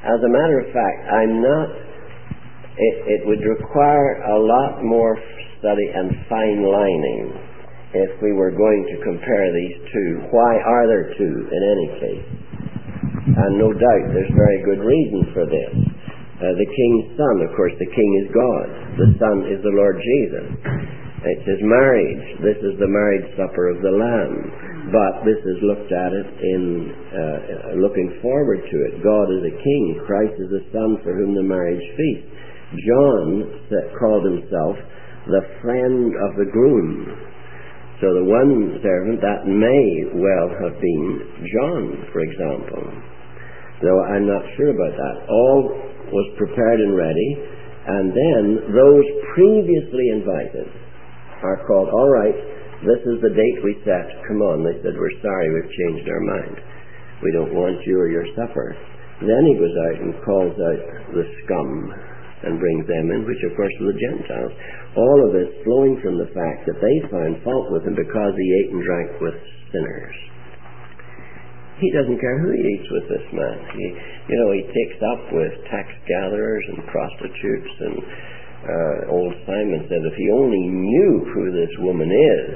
As a matter of fact, I'm not. It would require a lot more study and fine lining if we were going to compare these two. Why are there two in any case? And no doubt there's very good reason for this. The King's Son, of course, the King is God. The Son is the Lord Jesus. It's His marriage. This is the marriage supper of the Lamb. But this is looked at it in looking forward to it. God is a King. Christ is a Son for whom the marriage feasts. John called himself the friend of the groom. So the one servant, that may well have been John, for example. Though I'm not sure about that. All was prepared and ready, and then those previously invited are called, all right, this is the date we set, come on. They said, we're sorry, we've changed our mind. We don't want you or your supper. Then he goes out and calls out the scum and brings them in, which of course are the Gentiles. All of this flowing from the fact that they found fault with him because he ate and drank with sinners. He doesn't care who he eats with, this man. He takes up with tax gatherers and prostitutes, and old Simon said if he only knew who this woman is,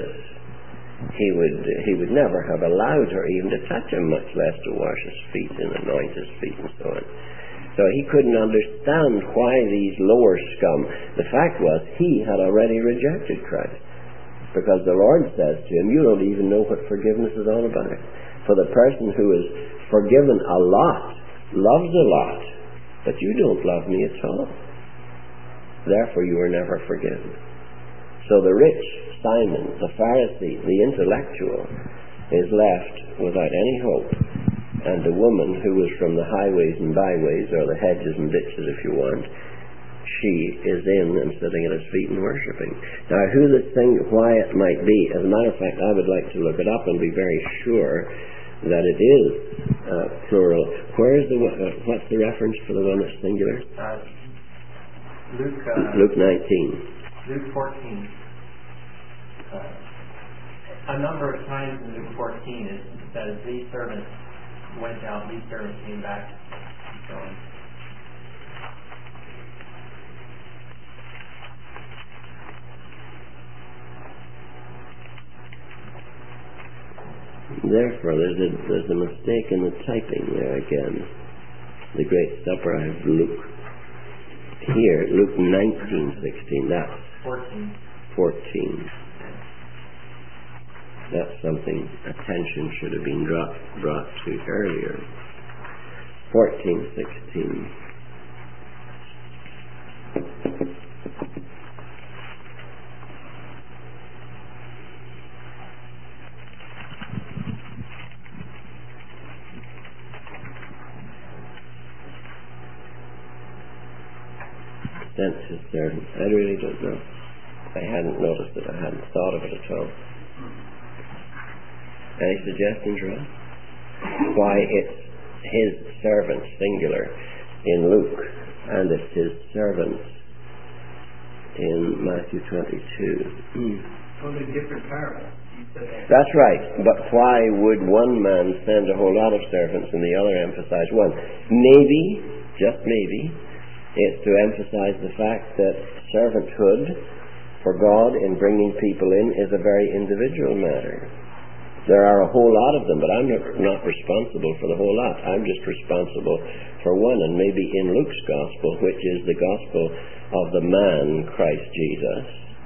he would never have allowed her even to touch him, much less to wash his feet and anoint his feet and so on. So he couldn't understand why these lower scum. The fact was, he had already rejected Christ. Because the Lord says to him, you don't even know what forgiveness is all about. For the person who is forgiven a lot, loves a lot, but you don't love me at all. Therefore you are never forgiven. So the rich Simon, the Pharisee, the intellectual, is left without any hope. And the woman who was from the highways and byways, or the hedges and ditches if you want, she is in and sitting at his feet and worshipping. Now why it might be, as a matter of fact I would like to look it up and be very sure that it is plural. Where is what's the reference for the one that's singular? Luke 19. Luke 14. A number of times in Luke 14 it says these servants went out, these servants came back, and so on. Therefore, there's a mistake in the typing there again. The Great Supper, I have Luke. Here, Luke 19:16. That's 14. That's something attention should have been brought to earlier. 14:16. Sent his servant. I really don't know. I hadn't noticed it. I hadn't thought of it at all. Any suggestions, Ross? Why it's his servants, singular, in Luke, and it's his servants in Matthew 22. Totally different parable. That's right. But why would one man send a whole lot of servants and the other emphasize one? Maybe, just maybe, it's to emphasize the fact that servanthood for God in bringing people in is a very individual matter. There are a whole lot of them, but I'm not responsible for the whole lot. I'm just responsible for one. And maybe in Luke's gospel, which is the gospel of the man, Christ Jesus,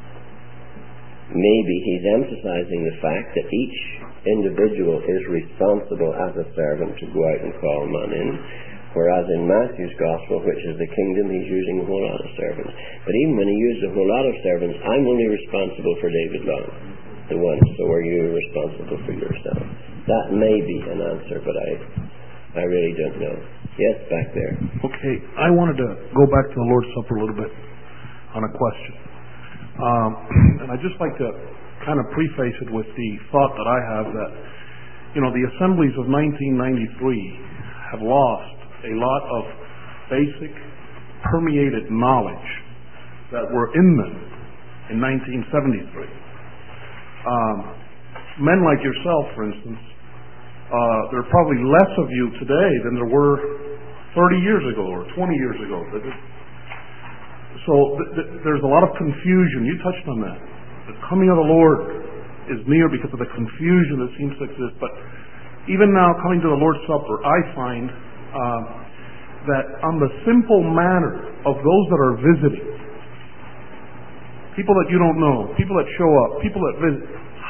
maybe he's emphasizing the fact that each individual is responsible as a servant to go out and call man in, whereas in Matthew's gospel, which is the kingdom, he's using a whole lot of servants. But even when he used a whole lot of servants, I'm only responsible for David Long, the one. So are you responsible for yourself? That may be an answer, but I really don't know. Yes, back there. Okay, I wanted to go back to the Lord's Supper a little bit on a question. And I'd just like to kind of preface it with the thought that I have that, the assemblies of 1993 have lost a lot of basic, permeated knowledge that were in them in 1973. Men like yourself, for instance, there are probably less of you today than there were 30 years ago or 20 years ago. So there's a lot of confusion. You touched on that. The coming of the Lord is near because of the confusion that seems to exist. But even now, coming to the Lord's Supper, I find that on the simple manner of those that are visiting, people that you don't know, people that show up, people that visit,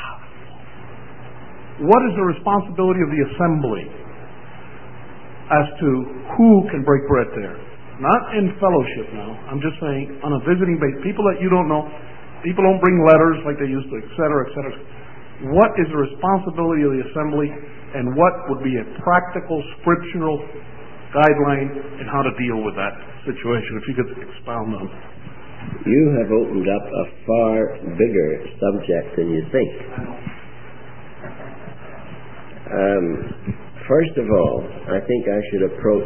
what is the responsibility of the assembly as to who can break bread there? Not in fellowship now. I'm just saying on a visiting basis. People that you don't know, people don't bring letters like they used to, et cetera, et cetera. What is the responsibility of the assembly, and what would be a practical scriptural guideline in how to deal with that situation? If you could expound on that. You have opened up a far bigger subject than you think. First of all, I think I should approach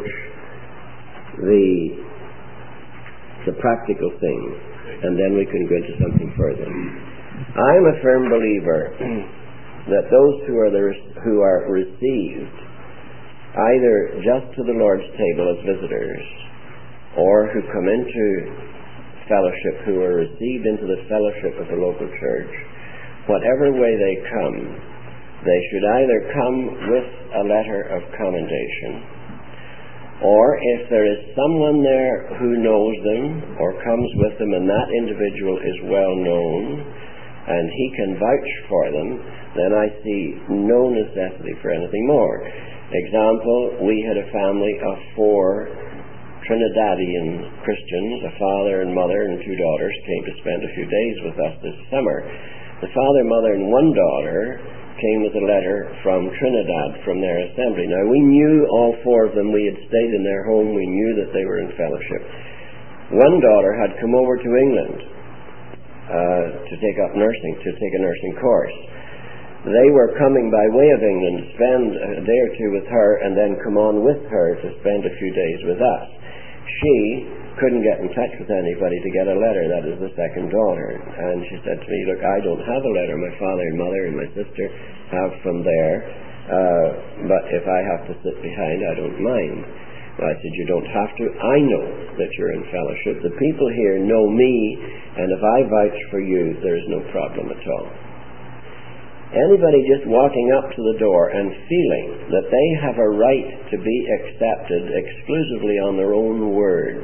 the practical things, and then we can go into something further. I'm a firm believer that those who are received either just to the Lord's table as visitors, or who come into fellowship, who are received into the fellowship of the local church, whatever way they come, they should either come with a letter of commendation, or if there is someone there who knows them or comes with them and that individual is well known and he can vouch for them, then I see no necessity for anything more. Example, we had a family of 4 Trinidadian Christians, a father and mother and 2 daughters, came to spend a few days with us this summer. The father, mother, and 1 daughter came with a letter from Trinidad, from their assembly. Now, we knew all 4 of them. We had stayed in their home. We knew that they were in fellowship. 1 daughter had come over to England to take a nursing course. They were coming by way of England to spend a day or 2 with her and then come on with her to spend a few days with us. She couldn't get in touch with anybody to get a letter. That is the 2nd daughter. And she said to me, look, I don't have a letter. My father and mother and my sister have from there. But if I have to sit behind, I don't mind. Well, I said, you don't have to. I know that you're in fellowship. The people here know me, and if I vouch for you, there's no problem at all. Anybody just walking up to the door and feeling that they have a right to be accepted exclusively on their own word,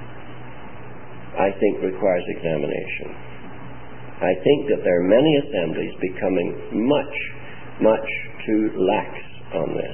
I think requires examination. I think that there are many assemblies becoming much, much too lax on this.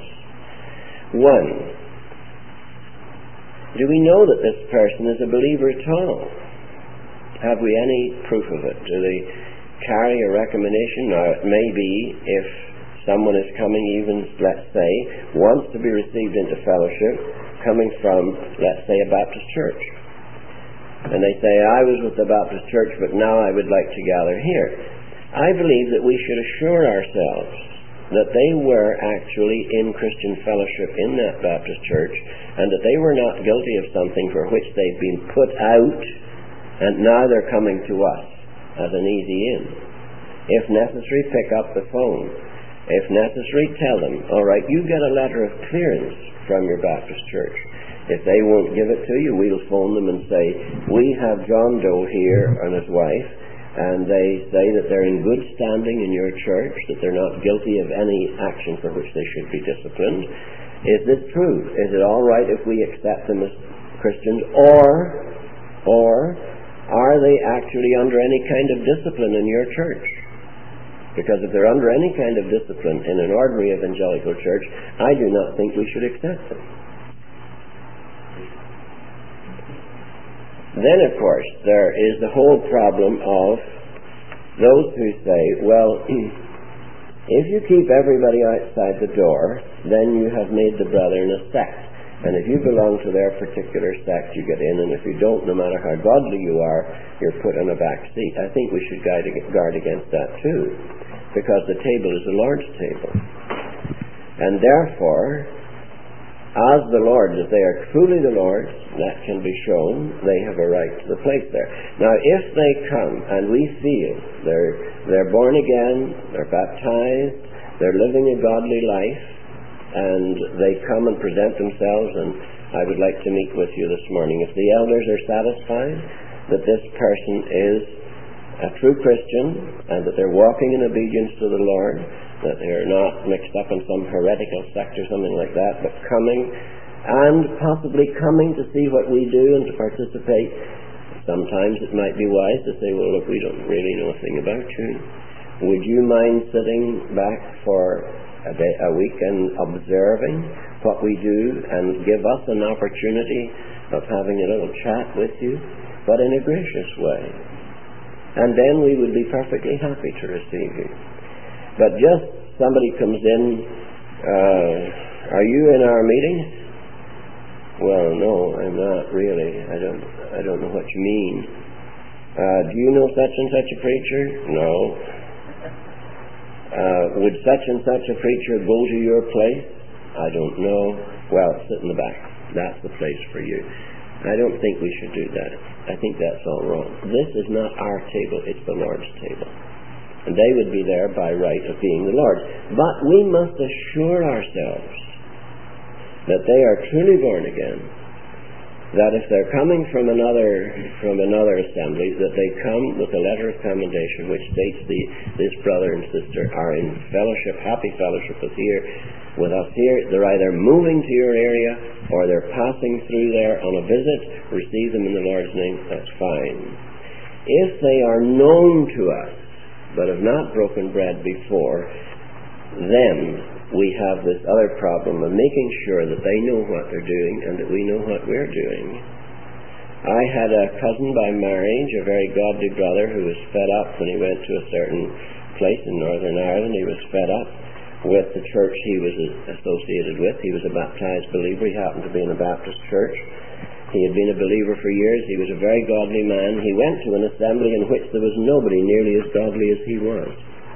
1, do we know that this person is a believer at all? Have we any proof of it? Do they carry a recommendation? Now, it may be if someone is coming, even, let's say, wants to be received into fellowship, coming from, let's say, a Baptist church. And they say, I was with the Baptist church, but now I would like to gather here. I believe that we should assure ourselves that they were actually in Christian fellowship in that Baptist church, and that they were not guilty of something for which they've been put out, and now they're coming to us as an easy in. If necessary, pick up the phone. If necessary, tell them, all right, you get a letter of clearance from your Baptist church. If they won't give it to you, we'll phone them and say, we have John Doe here and his wife, and they say that they're in good standing in your church, that they're not guilty of any action for which they should be disciplined. Is this true? Is it all right if we accept them as Christians? Or are they actually under any kind of discipline in your church? Because if they're under any kind of discipline in an ordinary evangelical church, I do not think we should accept them. Then, of course, there is the whole problem of those who say, well, if you keep everybody outside the door, then you have made the brethren a sect. And if you belong to their particular sect, you get in, and if you don't, no matter how godly you are, you're put on a back seat. I think we should guard against that too, because the table is the Lord's table. And therefore, as the Lord's, if they are truly the Lord's, that can be shown, they have a right to the place there. Now, if they come and we feel they're born again, they're baptized, they're living a godly life, and they come and present themselves, and I would like to meet with you this morning. If the elders are satisfied that this person is a true Christian and that they're walking in obedience to the Lord, that they're not mixed up in some heretical sect or something like that, but coming and possibly coming to see what we do and to participate. Sometimes it might be wise to say, well, look, we don't really know a thing about you. Would you mind sitting back for a week and observing what we do and give us an opportunity of having a little chat with you, but in a gracious way? And then we would be perfectly happy to receive you. But just somebody comes in, are you in our meeting? Well, no, I'm not really. I don't know what you mean. Do you know such and such a preacher? No. Would such and such a preacher go to your place? I don't know. Well, sit in the back. That's the place for you. I don't think we should do that. I think that's all wrong. This is not our table, it's the Lord's table. And they would be there by right of being the Lord's. But we must assure ourselves that they are truly born again, that if they're coming from another assembly, that they come with a letter of commendation which states this brother and sister are in fellowship, happy fellowship with us here. They're either moving to your area or they're passing through there on a visit. Receive them in the Lord's name, that's fine. If they are known to us but have not broken bread before, then we have this other problem of making sure that they know what they're doing and that we know what we're doing. I had a cousin by marriage, a very godly brother, who was fed up when he went to a certain place in Northern Ireland. He was fed up with the church he was associated with. He was a baptized believer. He happened to be in a Baptist church. He had been a believer for years. He was a very godly man. He went to an assembly in which there was nobody nearly as godly as he was.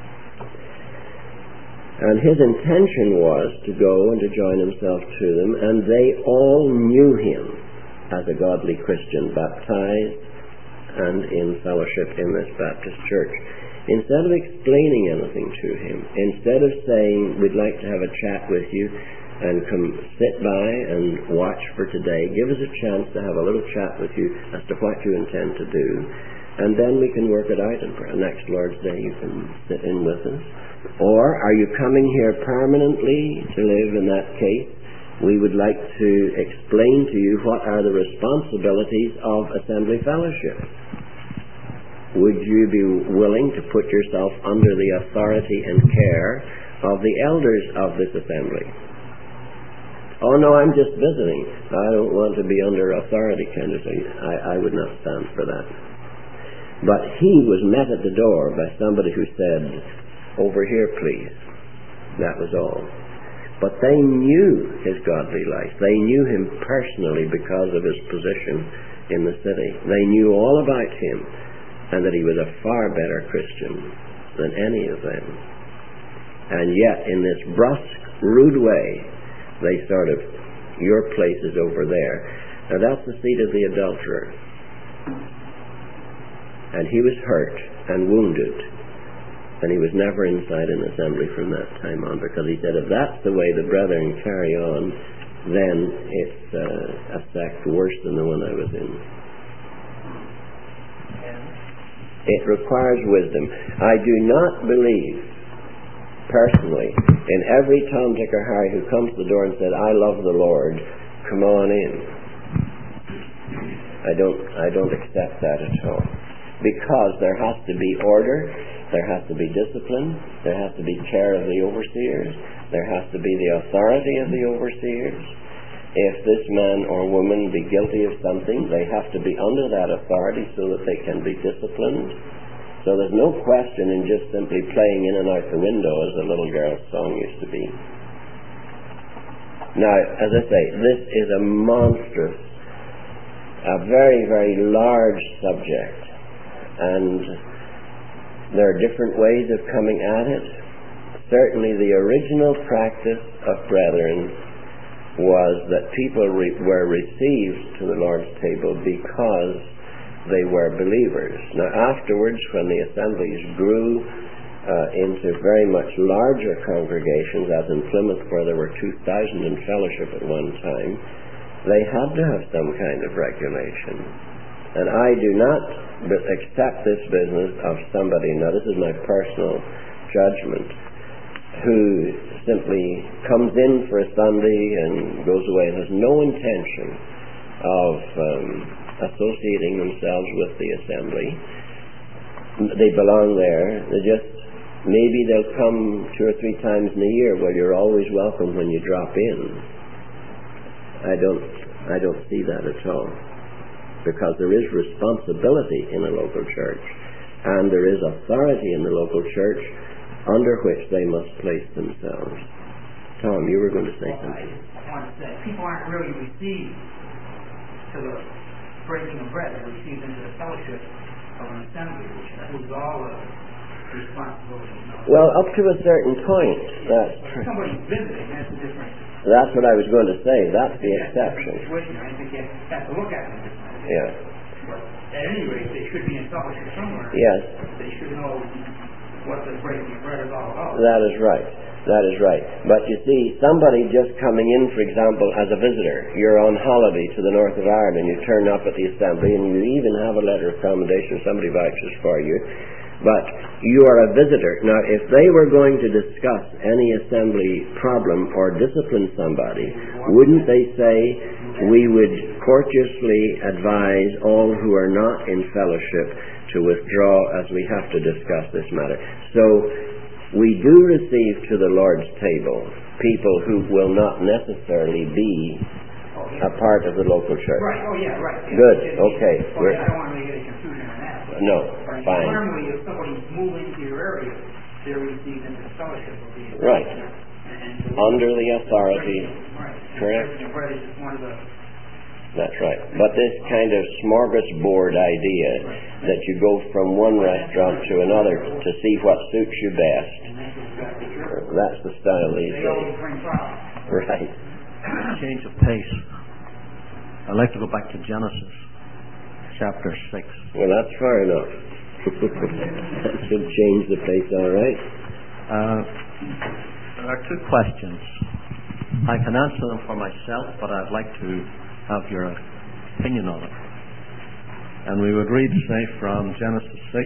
And his intention was to go and to join himself to them, and they all knew him as a godly Christian, baptized and in fellowship in this Baptist church. Instead of explaining anything to him, instead of saying, we'd like to have a chat with you and come sit by and watch for today, give us a chance to have a little chat with you as to what you intend to do, and then we can work it out, and for next Lord's Day you can sit in with us. Or are you coming here permanently to live? In that case, we would like to explain to you what are the responsibilities of assembly fellowship. Would you be willing to put yourself under the authority and care of the elders of this assembly? Oh no, I'm just visiting. I don't want to be under authority kind of thing. I would not stand for that. But he was met at the door by somebody who said, over here please. That was all. But they knew his godly life. They knew him personally because of his position in the city. They knew all about him, and that he was a far better Christian than any of them. And yet, in this brusque, rude way, they sort of, your place is over there. Now that's the seat of the adulterer. And he was hurt and wounded. And he was never inside an assembly from that time on, because he said, if that's the way the brethren carry on, then it's a sect worse than the one I was in. It requires wisdom. I do not believe, personally, in every Tom, Dick, or Harry who comes to the door and said, I love the Lord, come on in. I don't accept that at all. Because there has to be order, there has to be discipline, there has to be care of the overseers, there has to be the authority of the overseers. If this man or woman be guilty of something, they have to be under that authority so that they can be disciplined. So there's no question in just simply playing in and out the window, as the little girl's song used to be. Now, as I say, this is a monstrous, a very, very large subject. And there are different ways of coming at it. Certainly the original practice of brethren was that people were received to the Lord's table because they were believers. Now afterwards, when the assemblies grew into very much larger congregations, as in Plymouth where there were 2,000 in fellowship at one time, they had to have some kind of regulation. And I do not accept this business of somebody, now this is my personal judgment, who simply comes in for a Sunday and goes away and has no intention of associating themselves with the assembly. They belong there. They just, maybe they'll come 2 or 3 times in a year. Well, you're always welcome when you drop in. I don't see that at all. Because there is responsibility in a local church, and there is authority in the local church under which they must place themselves. Tom, you were going to say something. I want to say, people aren't really received to the breaking of bread. They're received into the fellowship of an assembly, which includes all the responsibilities. Well, up to a certain point, that's true. Somebody's visiting, that's a different. That's what I was going to say. That's the exception. I think you have to look at it differently. Yeah. But at any rate, they should be in fellowship somewhere. Yes. They should know what the breaking of bread is all about. That is right. That is right. But you see, somebody just coming in, for example, as a visitor, you're on holiday to the north of Ireland, you turn up at the assembly, and you even have a letter of commendation, somebody vouches for you, but you are a visitor. Now, if they were going to discuss any assembly problem or discipline somebody, wouldn't they say, we would courteously advise all who are not in fellowship to withdraw as we have to discuss this matter? So, we do receive to the Lord's table people who will not necessarily be a part of the local church. Right, oh yeah, right. Good, okay. I don't want to make any confusion on that. But no, fine. Normally, if somebody's moving to your area, they're received into the fellowship of the right. and under the authority. Right. Correct. And bread is just one of the. That's right. But this kind of smorgasbord idea that you go from one restaurant to another to see what suits you best, that's the style these They always days. bring problems. Right. Change of pace. I'd like to go back to Genesis, chapter 6. Well, that's far enough. That should change the pace, all right. There are 2 questions. I can answer them for myself, but I'd like to have your opinion on it. And we would read, say, from Genesis 6,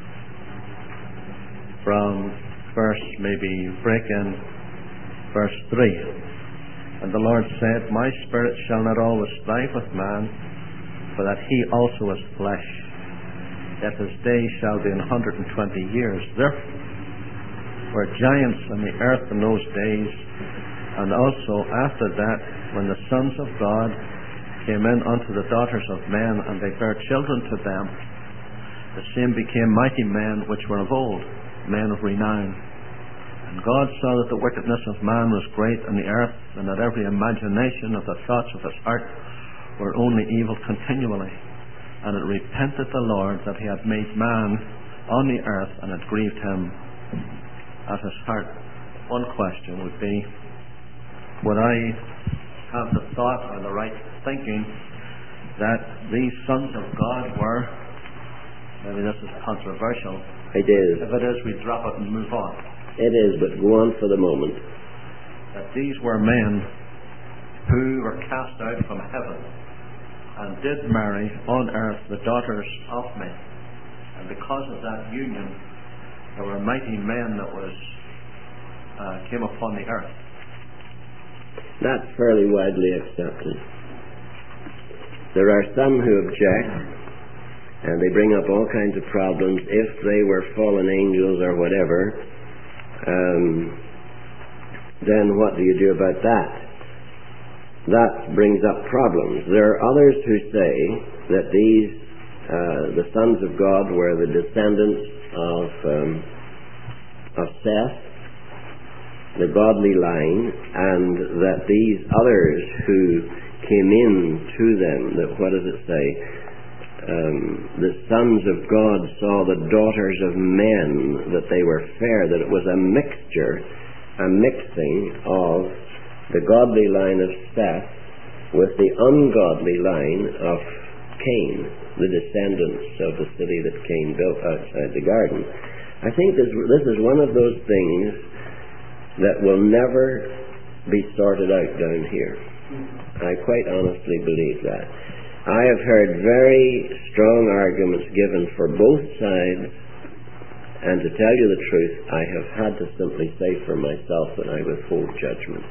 from verse, maybe break in verse 3. And the Lord said, My spirit shall not always strive with man, for that he also is flesh. Yet his days shall be 120 years. Therefore were giants on the earth in those days, and also after that, when the sons of God came in unto the daughters of men, and they bare children to them, the same became mighty men which were of old, men of renown. And God saw that the wickedness of man was great in the earth, and that every imagination of the thoughts of his heart were only evil continually. And it repented the Lord that he had made man on the earth, and it grieved him at his heart. One question would be, would I have the thought or the right thinking that these sons of God were, maybe this is controversial. It is. If it is, we drop it and move on. It is, but go on for the moment. That these were men who were cast out from heaven and did marry on earth the daughters of men. And because of that union, there were mighty men that came upon the earth. That's fairly widely accepted. There are some who object, and they bring up all kinds of problems. If they were fallen angels or whatever, then what do you do about that? That brings up problems. There are others who say that these, the sons of God, were the descendants of Seth, the godly line, and that these others who came in to them, that what does it say? The sons of God saw the daughters of men, that they were fair, that it was a mixture, a mixing of the godly line of Seth with the ungodly line of Cain, the descendants of the city that Cain built outside the garden. I think this is one of those things that will never be sorted out down here. I quite honestly believe that. I have heard very strong arguments given for both sides, and to tell you the truth, I have had to simply say for myself that I withhold judgment.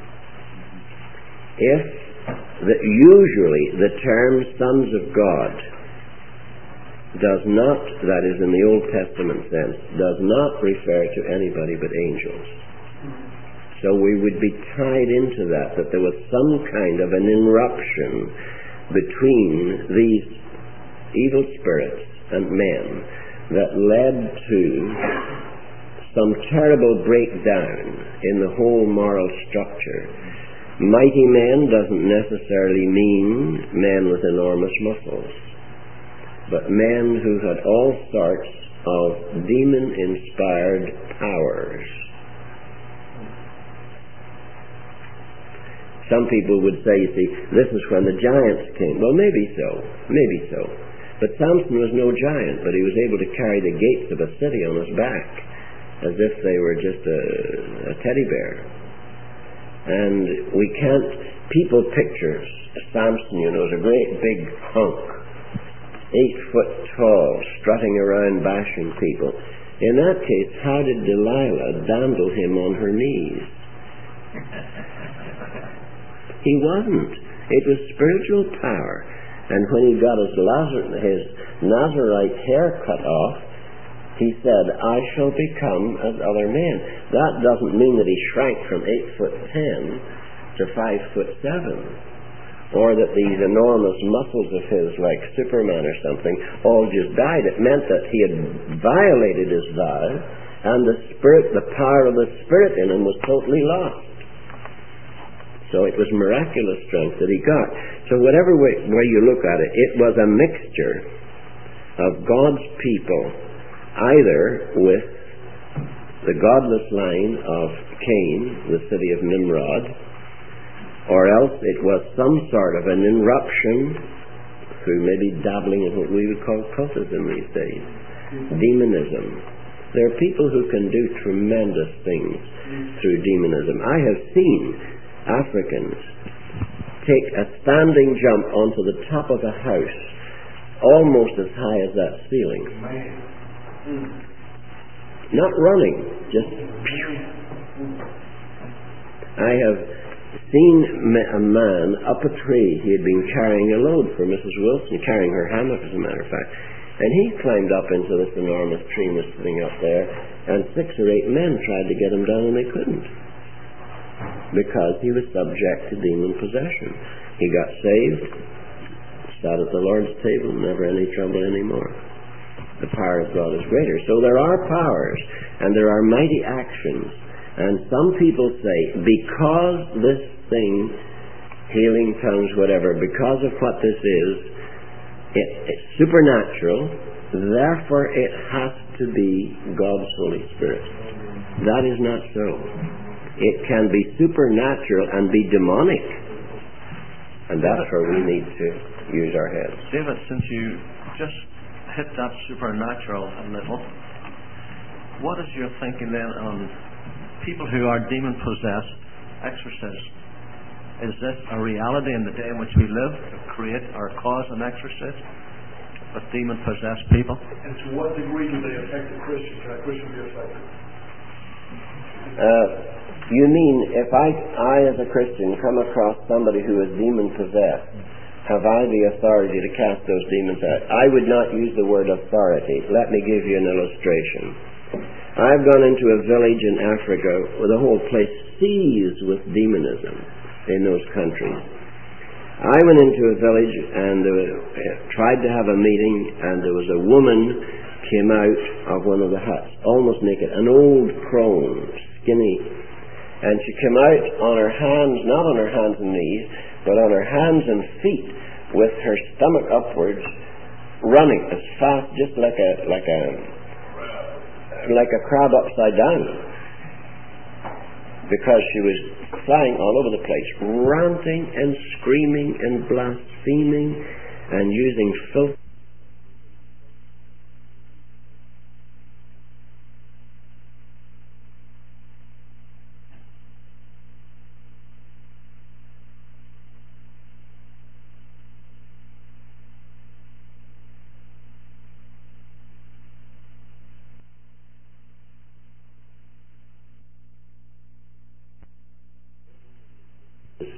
Usually the term sons of God does not, that is in the Old Testament sense, does not refer to anybody but angels. So we would be tied into that there was some kind of an interruption between these evil spirits and men that led to some terrible breakdown in the whole moral structure. Mighty men doesn't necessarily mean men with enormous muscles, but men who had all sorts of demon-inspired powers. Some people would say, you see, this is when the giants came. Well, maybe so. But Samson was no giant, but he was able to carry the gates of a city on his back as if they were just a teddy bear. And we can't, people picture Samson, as a great big hunk, 8 foot tall, strutting around bashing people. In that case, how did Delilah dandle him on her knees? He wasn't. It was spiritual power. And when he got his Nazarite hair cut off, he said, I shall become as other men. That doesn't mean that he shrank from 8'10" to 5'7", or that these enormous muscles of his, like Superman or something, all just died. It meant that he had violated his vow, and the power of the Spirit in him was totally lost. So it was miraculous strength that he got. So whatever way you look at it, it was a mixture of God's people, either with the godless line of Cain, the city of Nimrod, or else it was some sort of an interruption through maybe dabbling in what we would call cultism these days, demonism. There are people who can do tremendous things through demonism. I have seen Africans take a standing jump onto the top of a house almost as high as that ceiling. Not running, just pew. I have seen a man up a tree. He had been carrying a load for Mrs. Wilson, carrying her hammock as a matter of fact, and he climbed up into this enormous tree and was sitting up there, and 6 or 8 men tried to get him down and they couldn't, because he was subject to demon possession. He got saved, sat at the Lord's table, never any trouble anymore. The power of God is greater. So there are powers, and there are mighty actions. And some people say, because this thing, healing tongues, whatever, because of what this is, it's supernatural, therefore it has to be God's Holy Spirit. That is not so. It can be supernatural and be demonic. And that's where we need to use our heads. David, since you just hit that supernatural a little, what is your thinking then on people who are demon-possessed, exorcists? Is this a reality in the day in which we live, to create or cause an exorcist with demon-possessed people? And to what degree do they affect the Christian? Can a Christian be affected? You mean if I as a Christian come across somebody who is demon-possessed, have I the authority to cast those demons out? I would not use the word authority. Let me give you an illustration. I've gone into a village in Africa where the whole place seized with demonism in those countries. I went into a village and tried to have a meeting, and there was a woman came out of one of the huts, almost naked, an old crone, skinny, and she came out on her hands, not on her hands and knees, but on her hands and feet, with her stomach upwards, running as fast, just like a crab upside down, because she was flying all over the place, ranting and screaming and blaspheming and using filth.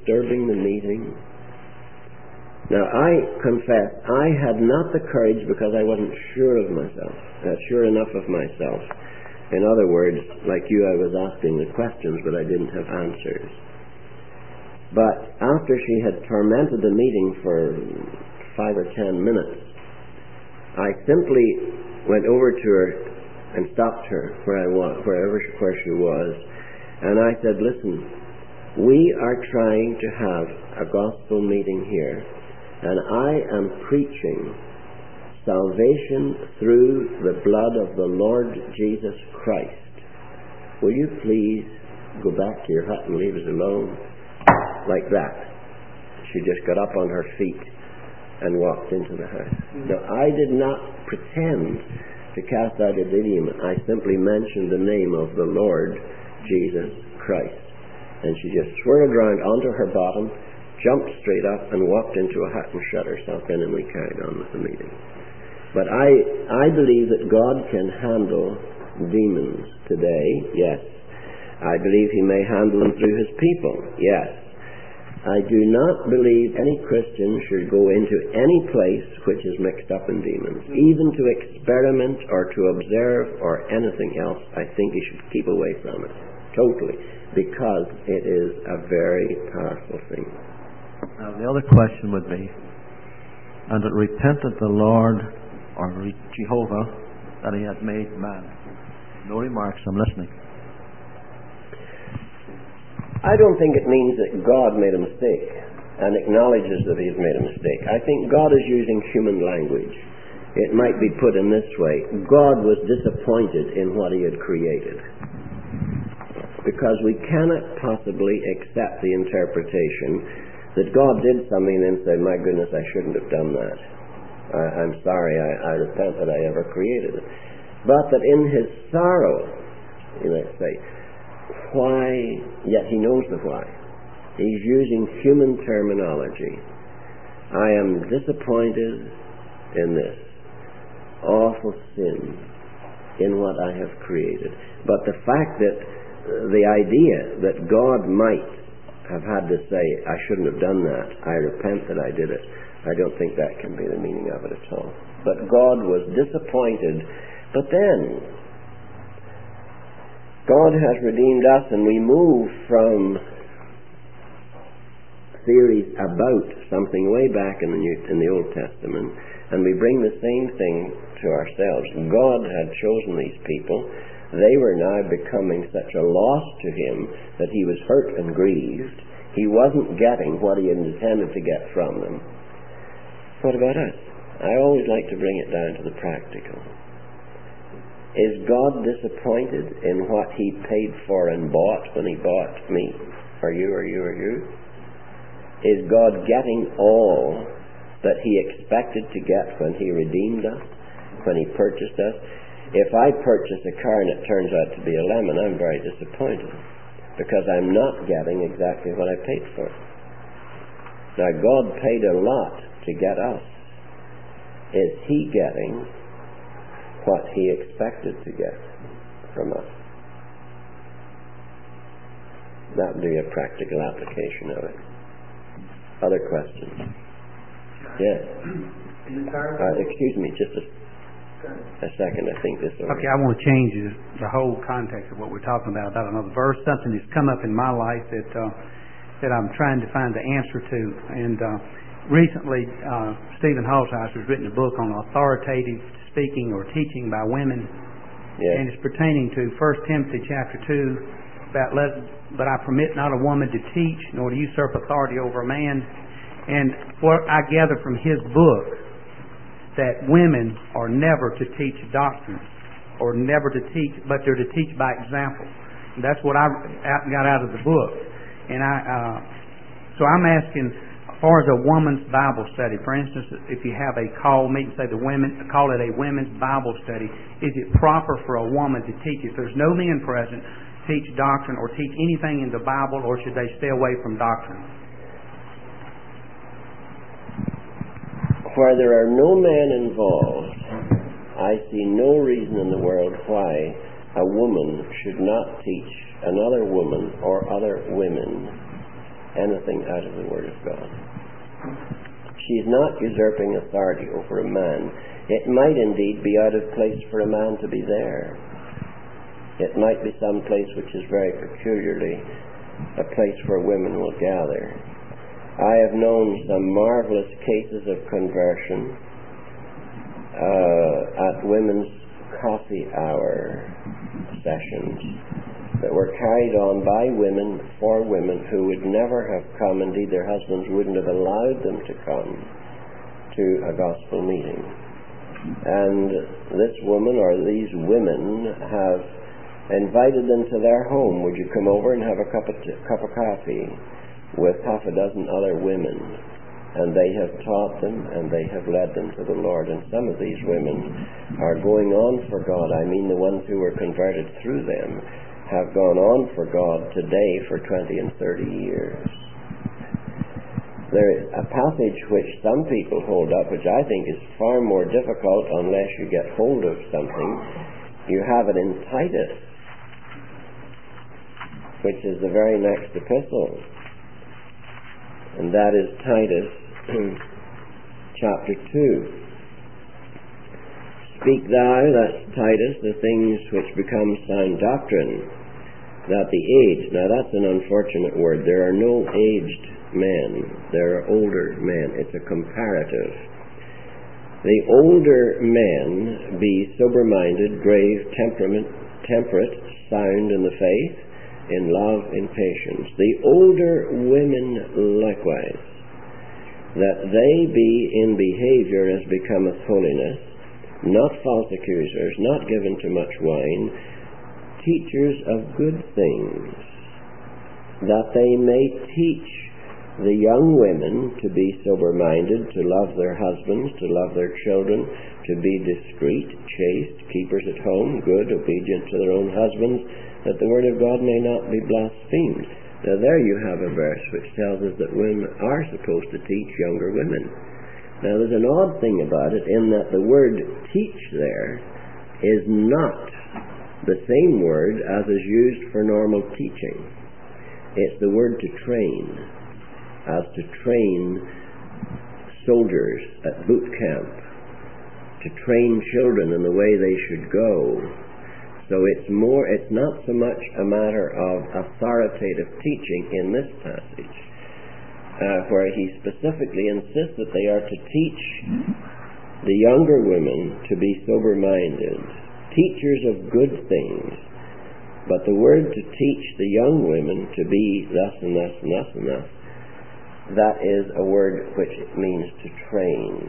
disturbing the meeting? Now, I confess, I had not the courage because I wasn't sure of myself, sure enough of myself. In other words, like you, I was asking the questions, but I didn't have answers. But after she had tormented the meeting for 5 or 10 minutes, I simply went over to her and stopped her where she was, and I said, listen, we are trying to have a gospel meeting here, and I am preaching salvation through the blood of the Lord Jesus Christ. Will you please go back to your hut and leave us alone? Like that. She just got up on her feet and walked into the house. Now, I did not pretend to cast out a demon. I simply mentioned the name of the Lord Jesus Christ. And she just swirled around onto her bottom, jumped straight up, and walked into a hut and shut herself in, and we carried on with the meeting. But I believe that God can handle demons today, yes. I believe He may handle them through His people, yes. I do not believe any Christian should go into any place which is mixed up in demons, even to experiment or to observe or anything else. I think he should keep away from it, totally, because it is a very powerful thing. Now, the other question would be, and it repented the Lord or Jehovah that He had made man. No remarks, I'm listening. I don't think it means that God made a mistake and acknowledges that He's made a mistake. I think God is using human language. It might be put in this way. God was disappointed in what He had created, because we cannot possibly accept the interpretation that God did something and then say, my goodness, I shouldn't have done that. I'm sorry, I repent that I ever created it. But that in His sorrow, let's say, why, yet He knows the why. He's using human terminology. I am disappointed in this awful sin in what I have created. But the fact that the idea that God might have had to say, I shouldn't have done that, I repent that I did it, I don't think that can be the meaning of it at all. But God was disappointed. But then God has redeemed us, and we move from theories about something way back in the Old Testament, and we bring the same thing to ourselves. God had chosen these people. They were now becoming such a loss to Him that He was hurt and grieved. He wasn't getting what He had intended to get from them. What about us? I always like to bring it down to the practical. Is God disappointed in what He paid for and bought when He bought me, or you, or you, or you? Is God getting all that He expected to get when He redeemed us, when He purchased us? If I purchase a car and it turns out to be a lemon, I'm very disappointed, because I'm not getting exactly what I paid for. Now, God paid a lot to get us. Is He getting what He expected to get from us? That would be a practical application of it. Other questions? Yes. Excuse me, just a second. I think this. Okay, I want to change the whole context of what we're talking about another verse. Something that's come up in my life that I'm trying to find the answer to. And recently, Stephen Halshouse has written a book on authoritative speaking or teaching by women, and it's pertaining to 1 Timothy chapter 2 about but I permit not a woman to teach nor to usurp authority over a man. And what I gather from his book, that women are never to teach doctrine, or never to teach, but they're to teach by example. And that's what I got out of the book. And so I'm asking, as far as a woman's Bible study, for instance, if you have a call meeting, say call it a women's Bible study, is it proper for a woman to teach? If there's no men present, teach doctrine or teach anything in the Bible, or should they stay away from doctrine? Where there are no men involved, I see no reason in the world why a woman should not teach another woman or other women anything out of the Word of God. She's not usurping authority over a man. It might indeed be out of place for a man to be there. It might be some place which is very peculiarly a place where women will gather. I have known some marvelous cases of conversion at women's coffee hour sessions that were carried on by women for women who would never have come, indeed their husbands wouldn't have allowed them to come to a gospel meeting. And this woman or these women have invited them to their home. Would you come over and have a cup of coffee with half a dozen other women? And they have taught them and they have led them to the Lord. And some of these women are going on for God. I mean the ones who were converted through them have gone on for God today for 20 and 30 years. There is a passage which some people hold up, which I think is far more difficult unless you get hold of something. You have it in Titus, which is the very next epistle. And that is Titus chapter 2. Speak thou, that's Titus, the things which become sound doctrine, that the aged, now that's an unfortunate word, there are no aged men, there are older men, it's a comparative. The older men be sober-minded, grave, temperate, sound in the faith, in love, in patience. The older women likewise, that they be in behavior as becometh holiness, not false accusers, not given to much wine, teachers of good things, that they may teach the young women to be sober-minded, to love their husbands, to love their children, to be discreet, chaste, keepers at home, good, obedient to their own husbands, that the word of God may not be blasphemed. Now there you have a verse which tells us that women are supposed to teach younger women. Now there's an odd thing about it in that the word teach there is not the same word as is used for normal teaching. It's the word to train, as to train soldiers at boot camp, to train children in the way they should go. So it's not so much a matter of authoritative teaching in this passage, where he specifically insists that they are to teach the younger women to be sober-minded, teachers of good things. But the word to teach the young women to be thus and thus and thus and thus, that is a word which means to train.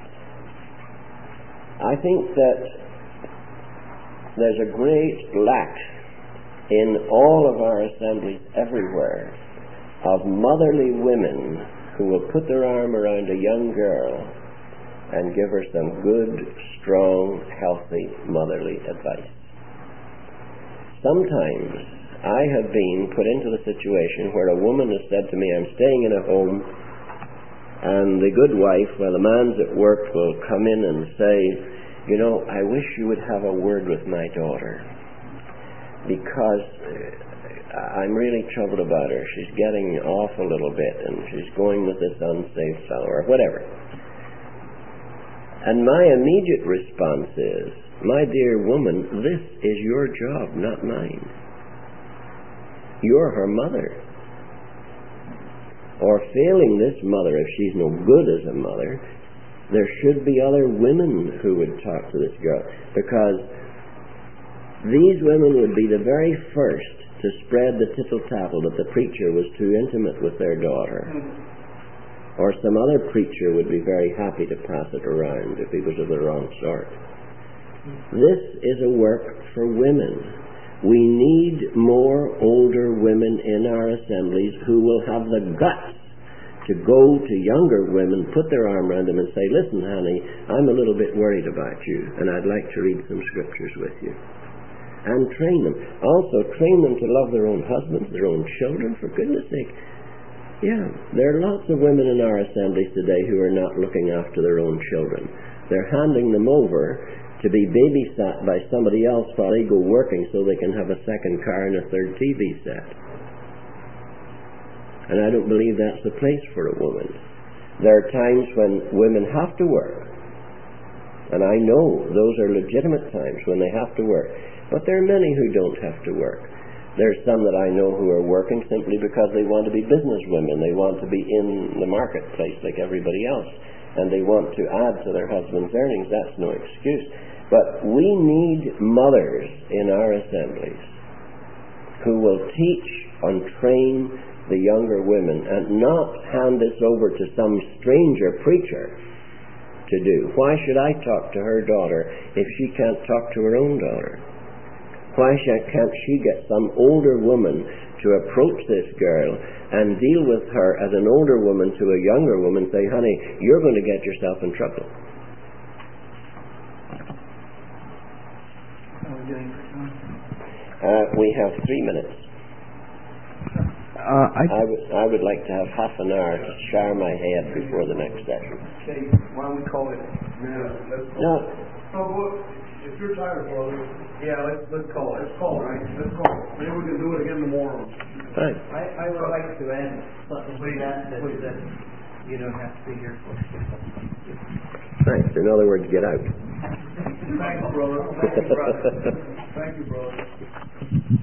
I think that there's a great lack in all of our assemblies everywhere of motherly women who will put their arm around a young girl and give her some good, strong, healthy, motherly advice. Sometimes I have been put into the situation where a woman has said to me, I'm staying in a home, and the good wife, while the man's at work, will come in and say, you know, I wish you would have a word with my daughter, because I'm really troubled about her. She's getting off a little bit, and she's going with this unsaved fellow, or whatever. And my immediate response is, my dear woman, this is your job, not mine. You're her mother. Or failing this mother, if she's no good as a mother, there should be other women who would talk to this girl, because these women would be the very first to spread the tittle-tattle that the preacher was too intimate with their daughter. Or some other preacher would be very happy to pass it around if he was of the wrong sort. This is a work for women. We need more older women in our assemblies who will have the guts to go to younger women, put their arm around them and say, listen, honey, I'm a little bit worried about you, and I'd like to read some scriptures with you. And train them. Also, train them to love their own husbands, their own children, for goodness sake. Yeah, there are lots of women in our assemblies today who are not looking after their own children. They're handing them over to be babysat by somebody else while they go working so they can have a second car and a third TV set. And I don't believe that's the place for a woman. There are times when women have to work. And I know those are legitimate times when they have to work. But there are many who don't have to work. There's some that I know who are working simply because they want to be business women. They want to be in the marketplace like everybody else. And they want to add to their husband's earnings. That's no excuse. But we need mothers in our assemblies who will teach and train the younger women and not hand this over to some stranger preacher to do. Why should I talk to her daughter if she can't talk to her own daughter? Why can't she get some older woman to approach this girl and deal with her as an older woman to a younger woman, say, honey, you're going to get yourself in trouble. We have 3 minutes. I would like to have half an hour to shower my head before the next session. Okay, why don't we call it? No. If you're tired, brother, let's call it. Let's call it, right? Let's call it. Maybe we can do it again tomorrow. Fine. I would like to add something to that you don't have to be here for. Thanks. In other words, get out. Thanks, brother. Thank you, brother.